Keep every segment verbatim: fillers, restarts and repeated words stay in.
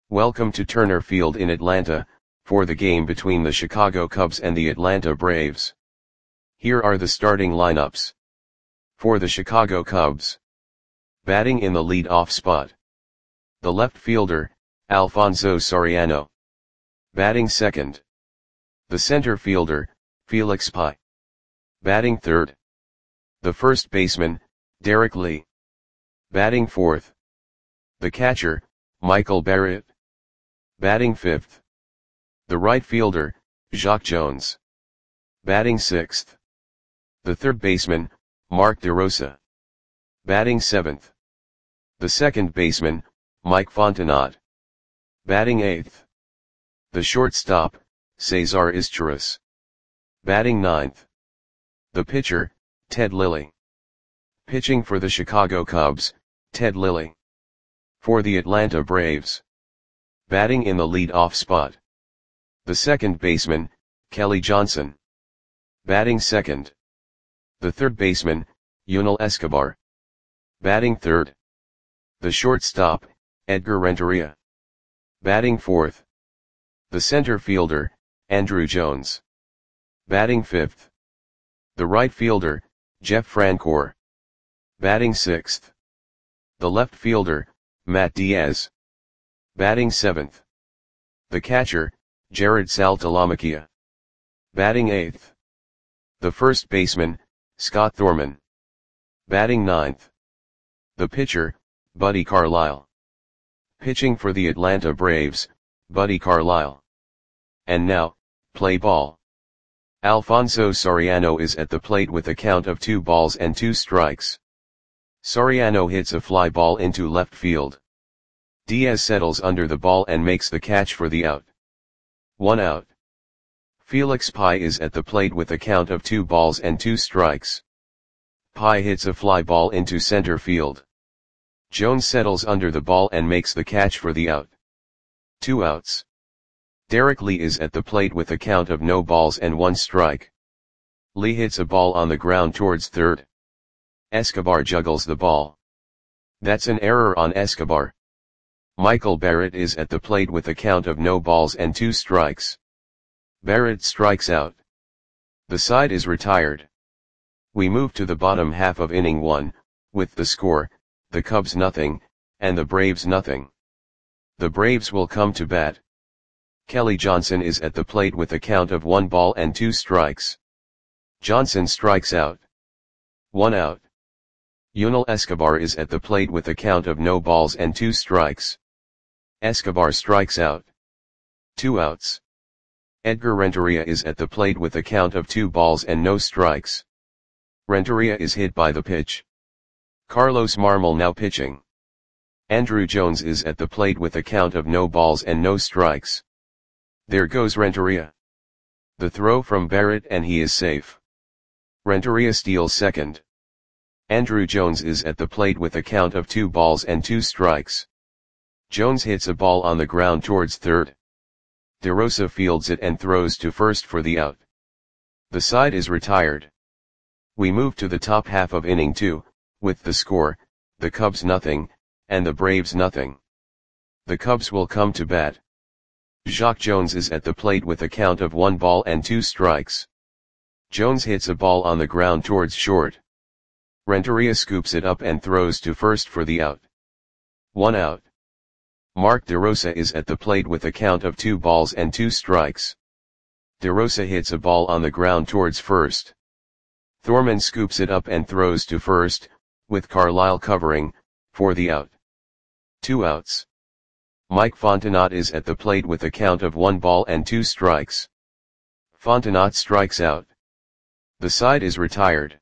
Welcome to Turner Field in Atlanta, for the game between the Chicago Cubs and the Atlanta Braves. Here are the starting lineups. For the Chicago Cubs. Batting in the lead-off spot. The left fielder, Alfonso Soriano. Batting second. The center fielder, Felix Pie. Batting third. The first baseman, Derek Lee. Batting fourth. The catcher, Michael Barrett. Batting fifth. The right fielder, Jacque Jones. Batting sixth. The third baseman, Mark DeRosa. Batting seventh. The second baseman, Mike Fontenot. Batting eighth. The shortstop, Cesar Izturis. Batting ninth. The pitcher, Ted Lilly. Pitching for the Chicago Cubs, Ted Lilly. For the Atlanta Braves. Batting in the lead-off spot. The second baseman, Kelly Johnson. Batting second. The third baseman, Yunel Escobar. Batting third. The shortstop, Edgar Renteria. Batting fourth. The center fielder, Andruw Jones. Batting fifth. The right fielder, Jeff Francoeur. Batting sixth. The left fielder, Matt Diaz. Batting seventh. The catcher, Jared Saltalamacchia. Batting eighth. The first baseman, Scott Thorman. Batting ninth. The pitcher, Buddy Carlisle. Pitching for the Atlanta Braves, Buddy Carlisle. And now, play ball. Alfonso Soriano is at the plate with a count of two balls and two strikes. Soriano hits a fly ball into left field. Diaz settles under the ball and makes the catch for the out. One out. Felix Pie is at the plate with a count of two balls and two strikes. Pie hits a fly ball into center field. Jones settles under the ball and makes the catch for the out. Two outs. Derek Lee is at the plate with a count of no balls and one strike. Lee hits a ball on the ground towards third. Escobar juggles the ball. That's an error on Escobar. Michael Barrett is at the plate with a count of no balls and two strikes. Barrett strikes out. The side is retired. We move to the bottom half of inning one, with the score, the Cubs nothing, and the Braves nothing. The Braves will come to bat. Kelly Johnson is at the plate with a count of one ball and two strikes. Johnson strikes out. One out. Yunel Escobar is at the plate with a count of no balls and two strikes. Escobar strikes out. Two outs. Edgar Renteria is at the plate with a count of two balls and no strikes. Renteria is hit by the pitch. Carlos Marmol now pitching. Andruw Jones is at the plate with a count of no balls and no strikes. There goes Renteria. The throw from Barrett and he is safe. Renteria steals second. Andruw Jones is at the plate with a count of two balls and two strikes. Jones hits a ball on the ground towards third. DeRosa fields it and throws to first for the out. The side is retired. We move to the top half of inning two, with the score, the Cubs nothing, and the Braves nothing. The Cubs will come to bat. Jacque Jones is at the plate with a count of one ball and two strikes. Jones hits a ball on the ground towards short. Renteria scoops it up and throws to first for the out. One out. Mark DeRosa is at the plate with a count of two balls and two strikes. DeRosa hits a ball on the ground towards first. Thorman scoops it up and throws to first, with Carlisle covering, for the out. Two outs. Mike Fontenot is at the plate with a count of one ball and two strikes. Fontenot strikes out. The side is retired.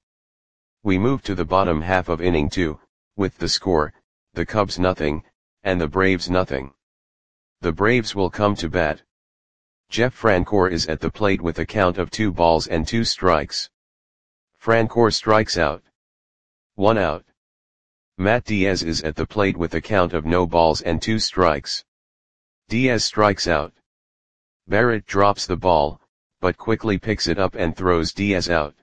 We move to the bottom half of inning two, with the score, the Cubs nothing, and the Braves nothing. The Braves will come to bat. Jeff Francoeur is at the plate with a count of two balls and two strikes. Francoeur strikes out. One out. Matt Diaz is at the plate with a count of no balls and two strikes. Diaz strikes out. Barrett drops the ball, but quickly picks it up and throws Diaz out.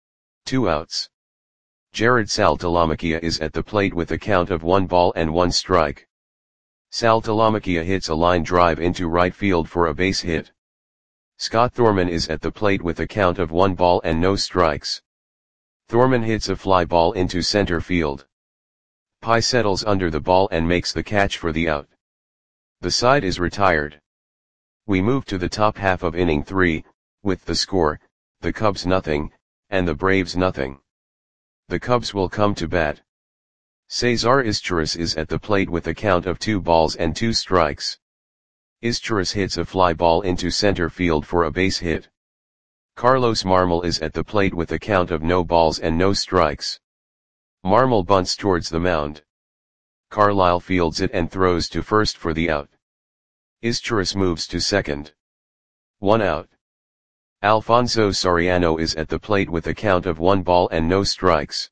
Two outs. Jared Saltalamacchia is at the plate with a count of one ball and one strike. Sal Talamakia hits a line drive into right field for a base hit. Scott Thorman is at the plate with a count of one ball and no strikes. Thorman hits a fly ball into center field. Pye settles under the ball and makes the catch for the out. The side is retired. We move to the top half of inning three, with the score, the Cubs nothing, and the Braves nothing. The Cubs will come to bat. Cesar Izturis is at the plate with a count of two balls and two strikes. Izturis hits a fly ball into center field for a base hit. Carlos Marmol is at the plate with a count of no balls and no strikes. Marmol bunts towards the mound. Carlisle fields it and throws to first for the out. Izturis moves to second. One out. Alfonso Soriano is at the plate with a count of one ball and no strikes.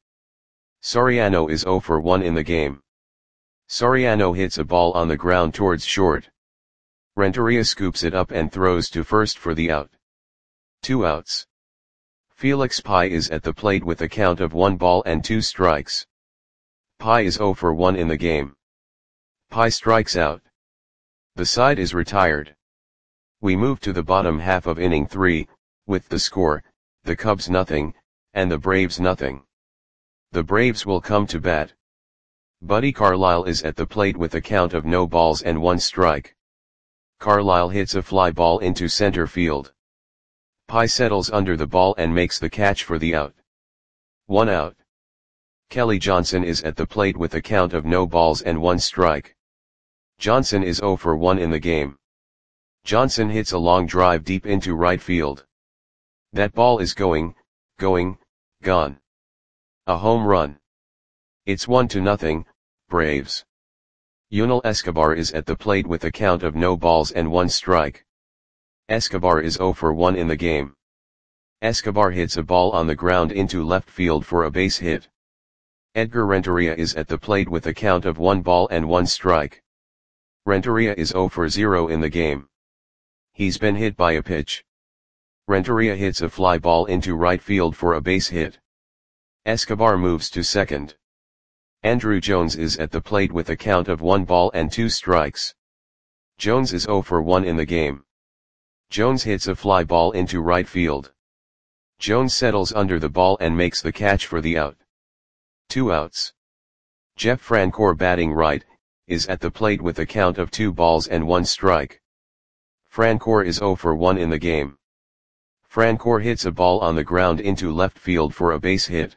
Soriano is zero for one in the game. Soriano hits a ball on the ground towards short. Renteria scoops it up and throws to first for the out. Two outs. Felix Pye is at the plate with a count of one ball and two strikes. Pye is zero for one in the game. Pye strikes out. The side is retired. We move to the bottom half of inning three, with the score, the Cubs nothing, and the Braves nothing. The Braves will come to bat. Buddy Carlisle is at the plate with a count of no balls and one strike. Carlisle hits a fly ball into center field. Pye settles under the ball and makes the catch for the out. One out. Kelly Johnson is at the plate with a count of no balls and one strike. Johnson is zero for one in the game. Johnson hits a long drive deep into right field. That ball is going, going, gone. A home run. It's one to nothing, Braves. Yunel Escobar is at the plate with a count of no balls and one strike. Escobar is zero for one in the game. Escobar hits a ball on the ground into left field for a base hit. Edgar Renteria is at the plate with a count of one ball and one strike. Renteria is zero for zero in the game. He's been hit by a pitch. Renteria hits a fly ball into right field for a base hit. Escobar moves to second. Andruw Jones is at the plate with a count of one ball and two strikes. Jones is zero for one in the game. Jones hits a fly ball into right field. Jones settles under the ball and makes the catch for the out. Two outs. Jeff Francoeur, batting right, is at the plate with a count of two balls and one strike. Francoeur is zero for one in the game. Francoeur hits a ball on the ground into left field for a base hit.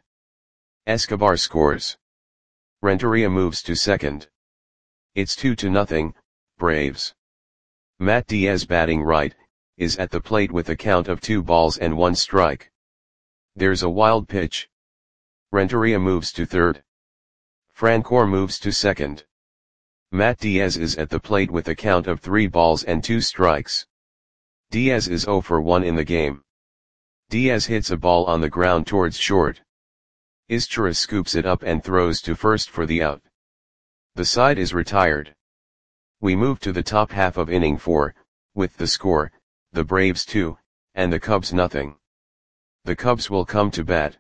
Escobar scores. Renteria moves to second. It's two to nothing, Braves. Matt Diaz, batting right, is at the plate with a count of two balls and one strike. There's a wild pitch. Renteria moves to third. Francoeur moves to second. Matt Diaz is at the plate with a count of three balls and two strikes. Diaz is zero for one in the game. Diaz hits a ball on the ground towards short. Izturis scoops it up and throws to first for the out. The side is retired. We move to the top half of inning four, with the score, the Braves two, and the Cubs nothing. The Cubs will come to bat.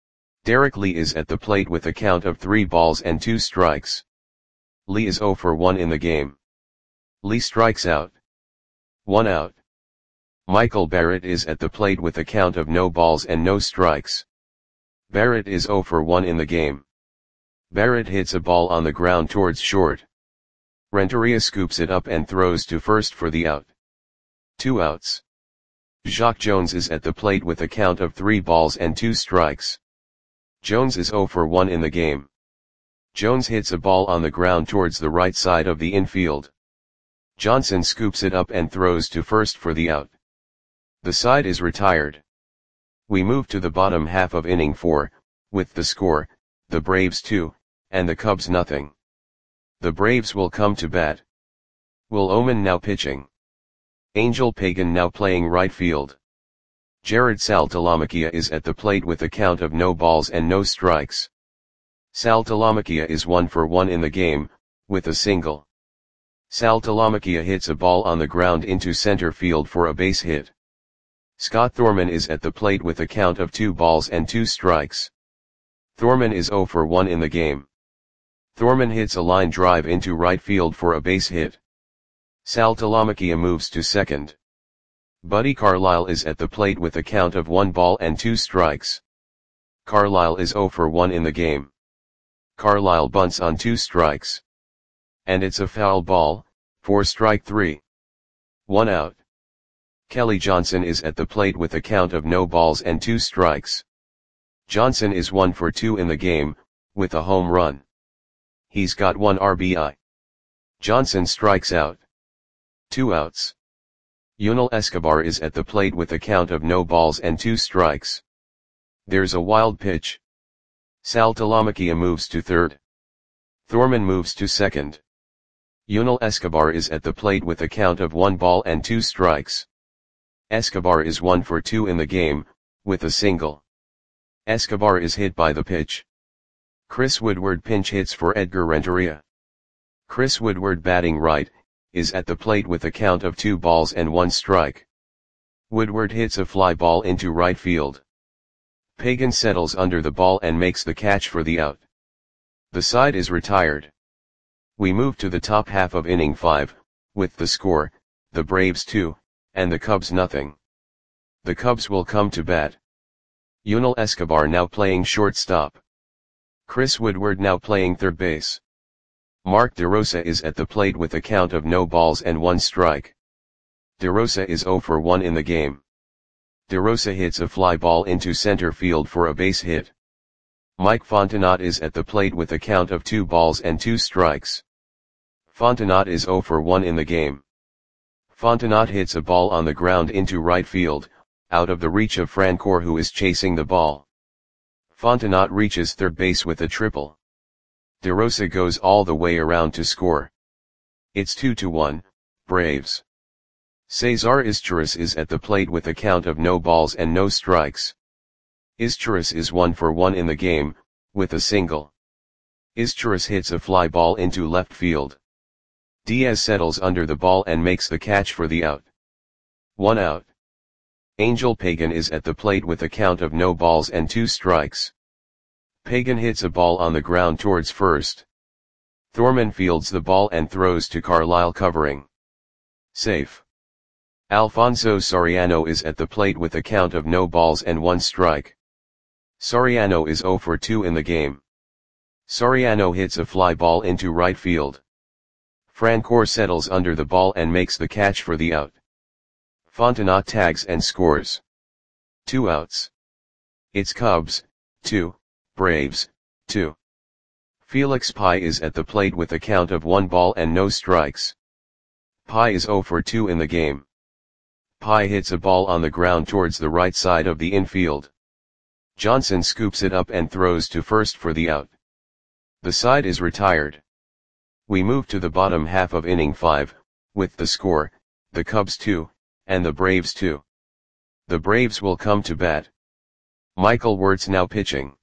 Derek Lee is at the plate with a count of three balls and two strikes. Lee is zero for one in the game. Lee strikes out. One out. Michael Barrett is at the plate with a count of no balls and no strikes. Barrett is zero for one in the game. Barrett hits a ball on the ground towards short. Renteria scoops it up and throws to first for the out. Two outs. Jacque Jones is at the plate with a count of three balls and two strikes. Jones is zero for one in the game. Jones hits a ball on the ground towards the right side of the infield. Johnson scoops it up and throws to first for the out. The side is retired. We move to the bottom half of inning four, with the score, the Braves two, and the Cubs nothing. The Braves will come to bat. Will Oman now pitching. Angel Pagan now playing right field. Jared Sal Talamakia is at the plate with a count of no balls and no strikes. Sal Talamakia is one for one in the game, with a single. Sal Talamakia hits a ball on the ground into center field for a base hit. Scott Thorman is at the plate with a count of two balls and two strikes. Thorman is zero for one in the game. Thorman hits a line drive into right field for a base hit. Sal Talamacchia moves to second. Buddy Carlisle is at the plate with a count of one ball and two strikes. Carlisle is oh for one in the game. Carlisle bunts on two strikes. And it's a foul ball, for strike three. One out. Kelly Johnson is at the plate with a count of no balls and two strikes. Johnson is one for two in the game, with a home run. He's got one R B I. Johnson strikes out. Two outs. Yunel Escobar is at the plate with a count of no balls and two strikes. There's a wild pitch. Sal Talamacchia moves to third. Thorman moves to second. Yunel Escobar is at the plate with a count of one ball and two strikes. Escobar is one for two in the game, with a single. Escobar is hit by the pitch. Chris Woodward pinch hits for Edgar Renteria. Chris Woodward, batting right, is at the plate with a count of two balls and one strike. Woodward hits a fly ball into right field. Pagan settles under the ball and makes the catch for the out. The side is retired. We move to the top half of inning five, with the score, the Braves two, and the Cubs nothing. The Cubs will come to bat. Yunel Escobar now playing shortstop. Chris Woodward now playing third base. Mark DeRosa is at the plate with a count of no balls and one strike. DeRosa is oh for one in the game. DeRosa hits a fly ball into center field for a base hit. Mike Fontenot is at the plate with a count of two balls and two strikes. Fontenot is oh for one in the game. Fontenot hits a ball on the ground into right field, out of the reach of Francoeur, who is chasing the ball. Fontenot reaches third base with a triple. DeRosa goes all the way around to score. It's two to one, Braves. Cesar Izturis is at the plate with a count of no balls and no strikes. Izturis is one for one in the game, with a single. Izturis hits a fly ball into left field. Diaz settles under the ball and makes the catch for the out. One out. Angel Pagan is at the plate with a count of no balls and two strikes. Pagan hits a ball on the ground towards first. Thorman fields the ball and throws to Carlisle, covering. Safe. Alfonso Soriano is at the plate with a count of no balls and one strike. Soriano is oh for two in the game. Soriano hits a fly ball into right field. Francoeur settles under the ball and makes the catch for the out. Fontenot tags and scores. Two outs. It's Cubs, two, Braves, two. Felix Pie is at the plate with a count of one ball and no strikes. Pie is oh for two in the game. Pie hits a ball on the ground towards the right side of the infield. Johnson scoops it up and throws to first for the out. The side is retired. We move to the bottom half of inning five, with the score, the Cubs two, and the Braves two. The Braves will come to bat. Michael Wirtz now pitching.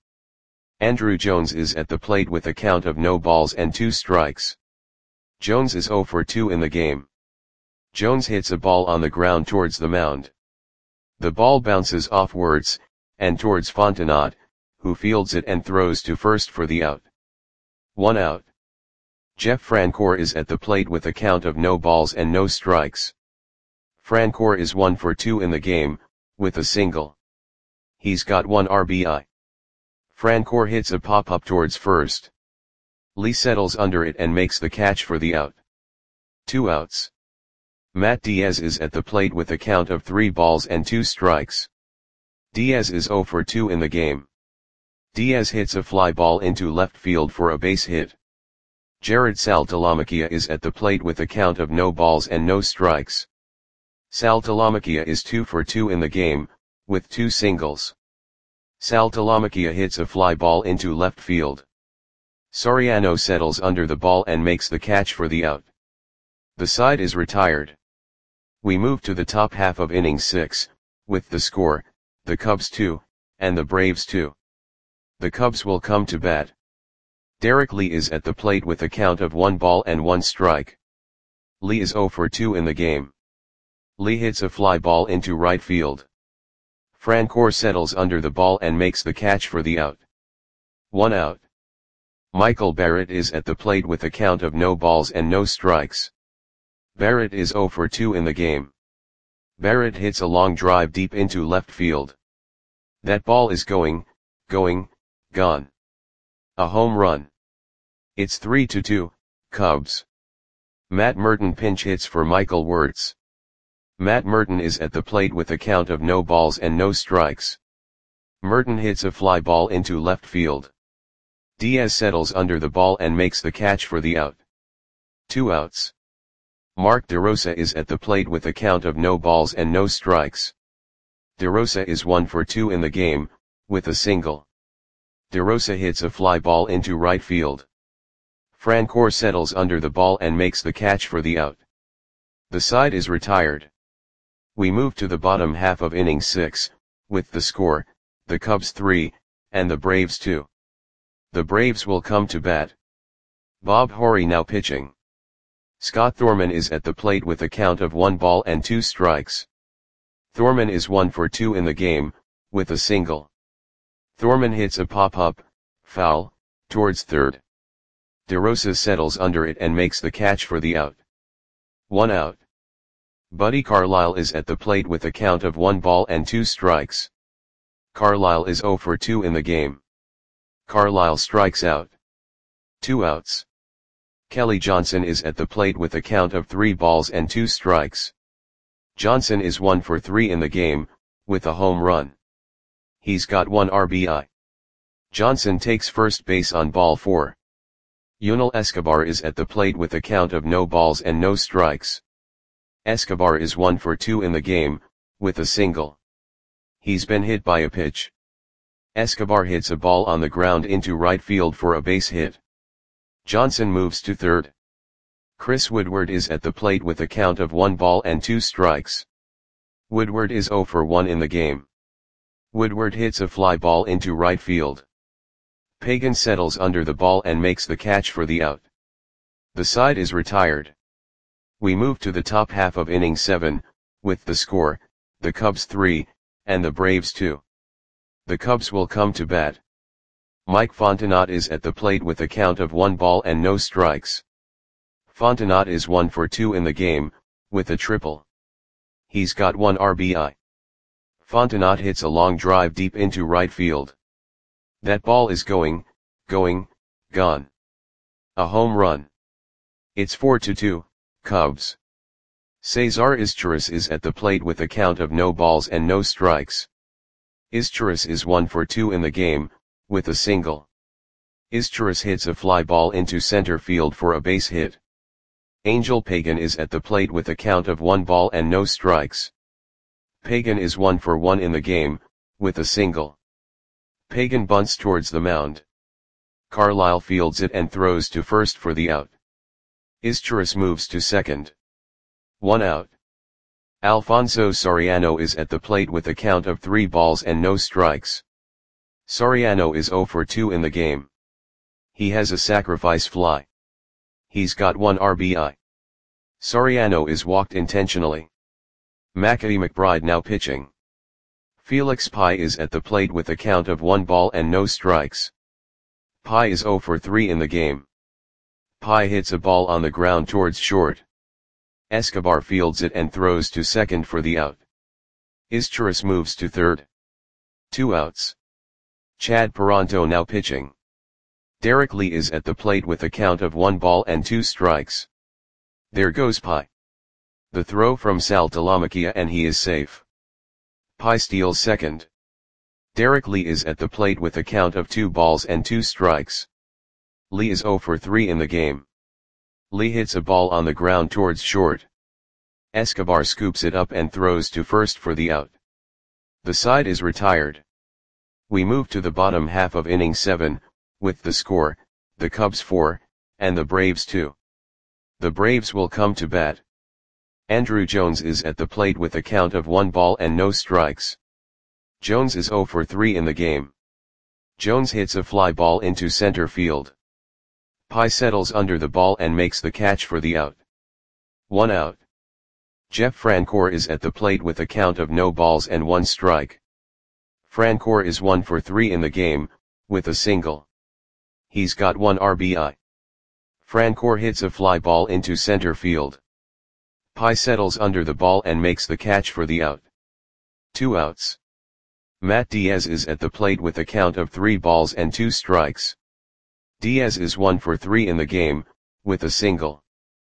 Andrew Jones is at the plate with a count of no balls and two strikes. Jones is oh for two in the game. Jones hits a ball on the ground towards the mound. The ball bounces off Wirtz, and towards Fontenot, who fields it and throws to first for the out. One out. Jeff Francoeur is at the plate with a count of no balls and no strikes. Francoeur is one for two in the game, with a single. He's got one R B I. Francoeur hits a pop-up towards first. Lee settles under it and makes the catch for the out. Two outs. Matt Diaz is at the plate with a count of three balls and two strikes. Diaz is oh for two in the game. Diaz hits a fly ball into left field for a base hit. Jared Sal Talamacchia is at the plate with a count of no balls and no strikes. Sal Talamacchia is two for two in the game, with two singles. Sal Talamacchia hits a fly ball into left field. Soriano settles under the ball and makes the catch for the out. The side is retired. We move to the top half of inning six, with the score, the Cubs two, and the Braves two. The Cubs will come to bat. Derek Lee is at the plate with a count of one ball and one strike. Lee is oh for two in the game. Lee hits a fly ball into right field. Francoeur settles under the ball and makes the catch for the out. One out. Michael Barrett is at the plate with a count of no balls and no strikes. Barrett is zero for two in the game. Barrett hits a long drive deep into left field. That ball is going, going, gone. A home run. It's three to two, Cubs. Matt Merton pinch hits for Michael Wirtz. Matt Merton is at the plate with a count of no balls and no strikes. Merton hits a fly ball into left field. Diaz settles under the ball and makes the catch for the out. Two outs. Mark DeRosa is at the plate with a count of no balls and no strikes. DeRosa is one for two in the game, with a single. DeRosa hits a fly ball into right field. Francoeur settles under the ball and makes the catch for the out. The side is retired. We move to the bottom half of inning six, with the score, the Cubs three, and the Braves two. The Braves will come to bat. Bob Horry now pitching. Scott Thorman is at the plate with a count of one ball and two strikes. Thorman is one for two in the game, with a single. Thorman hits a pop-up, foul, towards third. DeRosa settles under it and makes the catch for the out. One out. Buddy Carlisle is at the plate with a count of one ball and two strikes. Carlisle is zero for two in the game. Carlisle strikes out. Two outs. Kelly Johnson is at the plate with a count of three balls and two strikes. Johnson is one for three in the game, with a home run. He's got one R B I. Johnson takes first base on ball four. Yunel Escobar is at the plate with a count of no balls and no strikes. Escobar is one for two in the game, with a single. He's been hit by a pitch. Escobar hits a ball on the ground into right field for a base hit. Johnson moves to third. Chris Woodward is at the plate with a count of one ball and two strikes. Woodward is zero for one in the game. Woodward hits a fly ball into right field. Pagan settles under the ball and makes the catch for the out. The side is retired. We move to the top half of inning seven, with the score, the Cubs three, and the Braves two. The Cubs will come to bat. Mike Fontenot is at the plate with a count of one ball and no strikes. Fontenot is one for two in the game, with a triple. He's got one R B I. Fontenot hits a long drive deep into right field. That ball is going, going, gone. A home run. It's four to two, Cubs. Cesar Izturis is at the plate with a count of no balls and no strikes. Izturis is one for two in the game, with a single. Izturis hits a fly ball into center field for a base hit. Angel Pagan is at the plate with a count of one ball and no strikes. Pagan is one for one in the game, with a single. Pagan bunts towards the mound. Carlisle fields it and throws to first for the out. Izturis moves to second. One out. Alfonso Soriano is at the plate with a count of three balls and no strikes. Soriano is zero for two in the game. He has a sacrifice fly. He's got one R B I. Soriano is walked intentionally. Mackie McBride now pitching. Felix Pie is at the plate with a count of one ball and no strikes. Pie is zero for three in the game. Pie hits a ball on the ground towards short. Escobar fields it and throws to second for the out. Izturis moves to third. Two outs. Chad Peranto now pitching. Derek Lee is at the plate with a count of one ball and two strikes. There goes Pie. The throw from Sal Talamacchia and he is safe. Pie steals second. Derek Lee is at the plate with a count of two balls and two strikes. Lee is zero for three in the game. Lee hits a ball on the ground towards short. Escobar scoops it up and throws to first for the out. The side is retired. We move to the bottom half of inning seven, with the score, the Cubs four, and the Braves two. The Braves will come to bat. Andrew Jones is at the plate with a count of one ball and no strikes. Jones is zero for three in the game. Jones hits a fly ball into center field. Pie settles under the ball and makes the catch for the out. One out. Jeff Francoeur is at the plate with a count of no balls and one strike. Francoeur is one for three in the game, with a single. He's got one R B I. Francoeur hits a fly ball into center field. Pi settles under the ball and makes the catch for the out. Two outs. Matt Diaz is at the plate with a count of three balls and two strikes. Diaz is one for three in the game, with a single.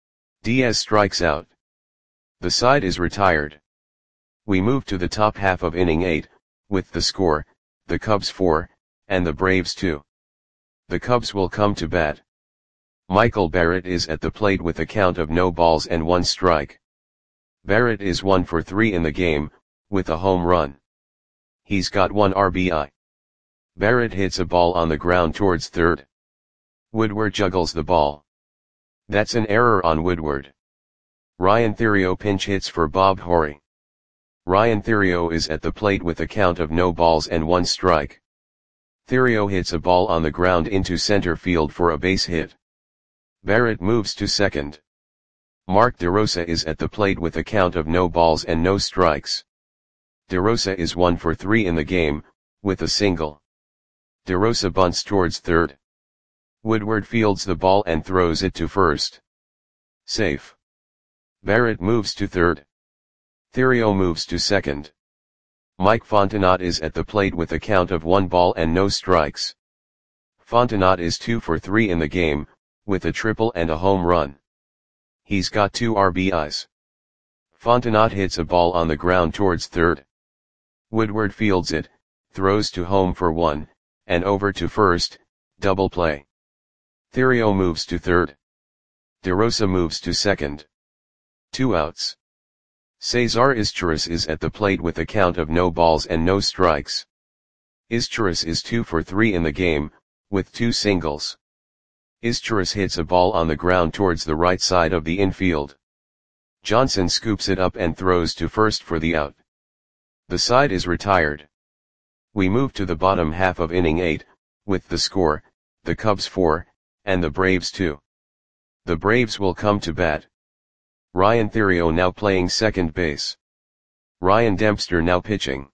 Diaz strikes out. The side is retired. We move to the top half of inning eight, with the score, the Cubs four, and the Braves two. The Cubs will come to bat. Michael Barrett is at the plate with a count of no balls and one strike. Barrett is one for three in the game, with a home run. He's got one R B I. Barrett hits a ball on the ground towards third. Woodward juggles the ball. That's an error on Woodward. Ryan Theriot pinch hits for Bob Horry. Ryan Theriot is at the plate with a count of no balls and one strike. Theriot hits a ball on the ground into center field for a base hit. Barrett moves to second. Mark DeRosa is at the plate with a count of no balls and no strikes. DeRosa is one for three in the game, with a single. DeRosa bunts towards third. Woodward fields the ball and throws it to first. Safe. Barrett moves to third. Theriot moves to second. Mike Fontenot is at the plate with a count of one ball and no strikes. Fontenot is two for three in the game, with a triple and a home run. He's got two R B Is. Fontenot hits a ball on the ground towards third. Woodward fields it, throws to home for one, and over to first, double play. Theriot moves to third. DeRosa moves to second. Two outs. Cesar Izturis is at the plate with a count of no balls and no strikes. Izturis is two for three in the game, with two singles. Izturis hits a ball on the ground towards the right side of the infield. Johnson scoops it up and throws to first for the out. The side is retired. We move to the bottom half of inning eight, with the score, the Cubs four, and the Braves two. The Braves will come to bat. Ryan Theriot now playing second base. Ryan Dempster now pitching.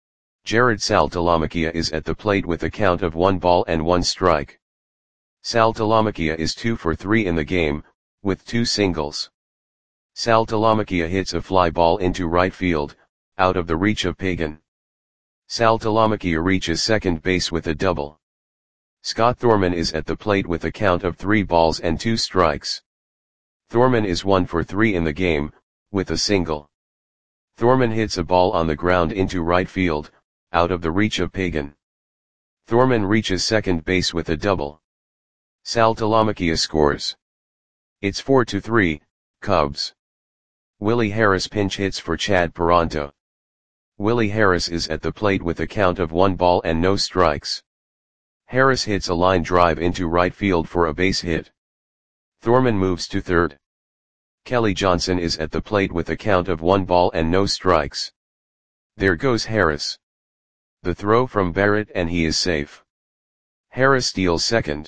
Jared Saltalamacchia is at the plate with a count of one ball and one strike. Saltalamacchia is two for three in the game, with two singles. Saltalamacchia hits a fly ball into right field, out of the reach of Pagan. Saltalamacchia reaches second base with a double. Scott Thorman is at the plate with a count of three balls and two strikes. Thorman is one for three in the game, with a single. Thorman hits a ball on the ground into right field, out of the reach of Pagan. Thorman reaches second base with a double. Saltalamacchia scores. It's four to three, Cubs. Willie Harris pinch hits for Chad Paronto. Willie Harris is at the plate with a count of one ball and no strikes. Harris hits a line drive into right field for a base hit. Thorman moves to third. Kelly Johnson is at the plate with a count of one ball and no strikes. There goes Harris. The throw from Barrett and he is safe. Harris steals second.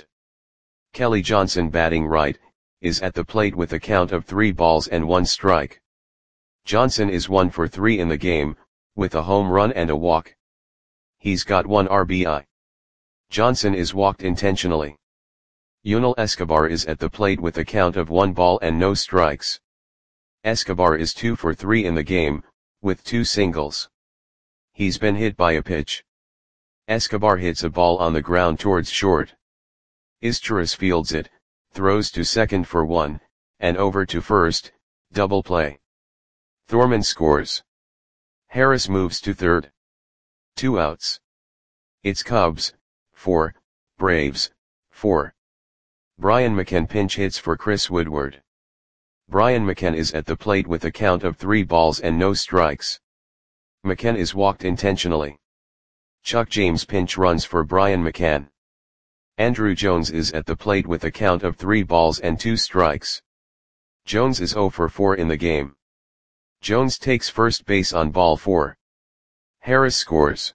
Kelly Johnson batting right, is at the plate with a count of three balls and one strike. Johnson is one for three in the game, with a home run and a walk. He's got one R B I. Johnson is walked intentionally. Yunel Escobar is at the plate with a count of one ball and no strikes. Escobar is two for three in the game, with two singles. He's been hit by a pitch. Escobar hits a ball on the ground towards short. Izturis fields it, throws to second for one, and over to first, double play. Thorman scores. Harris moves to third. Two outs. It's Cubs, four, Braves, four. Brian McCann pinch hits for Chris Woodward. Brian McCann is at the plate with a count of three balls and no strikes. McCann is walked intentionally. Chuck James pinch runs for Brian McCann. Andrew Jones is at the plate with a count of three balls and two strikes. Jones is zero for four in the game. Jones takes first base on ball four. Harris scores.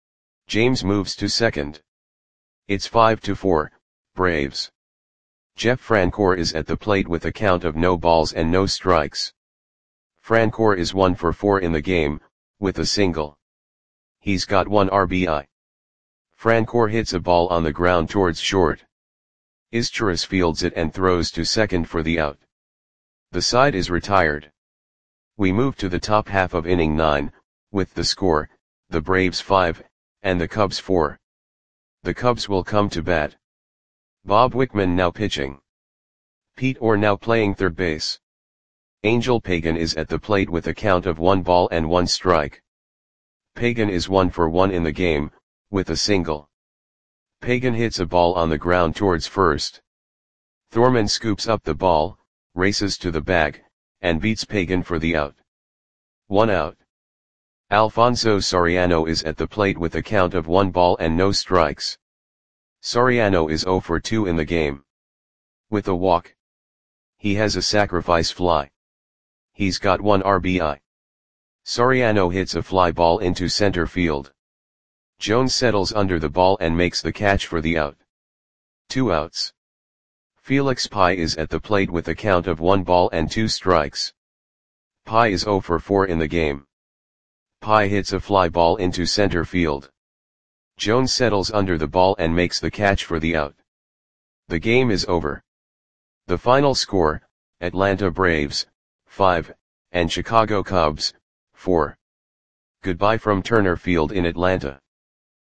James moves to second. It's five to four, Braves. Jeff Francoeur is at the plate with a count of no balls and no strikes. Francoeur is one for four in the game, with a single. He's got one R B I. Francoeur hits a ball on the ground towards short. Izturis fields it and throws to second for the out. The side is retired. We move to the top half of inning nine, with the score, the Braves five, and the Cubs four. The Cubs will come to bat. Bob Wickman now pitching. Pete Orr now playing third base. Angel Pagan is at the plate with a count of one ball and one strike. Pagan is one for one in the game, with a single. Pagan hits a ball on the ground towards first. Thorman scoops up the ball, races to the bag, and beats Pagan for the out. One out. Alfonso Soriano is at the plate with a count of one ball and no strikes. Soriano is zero for two in the game. With a walk. He has a sacrifice fly. He's got one R B I. Soriano hits a fly ball into center field. Jones settles under the ball and makes the catch for the out. Two outs. Felix Pye is at the plate with a count of one ball and two strikes. Pye is zero for four in the game. Pye hits a fly ball into center field. Jones settles under the ball and makes the catch for the out. The game is over. The final score, Atlanta Braves, five, and Chicago Cubs, four. Goodbye from Turner Field in Atlanta.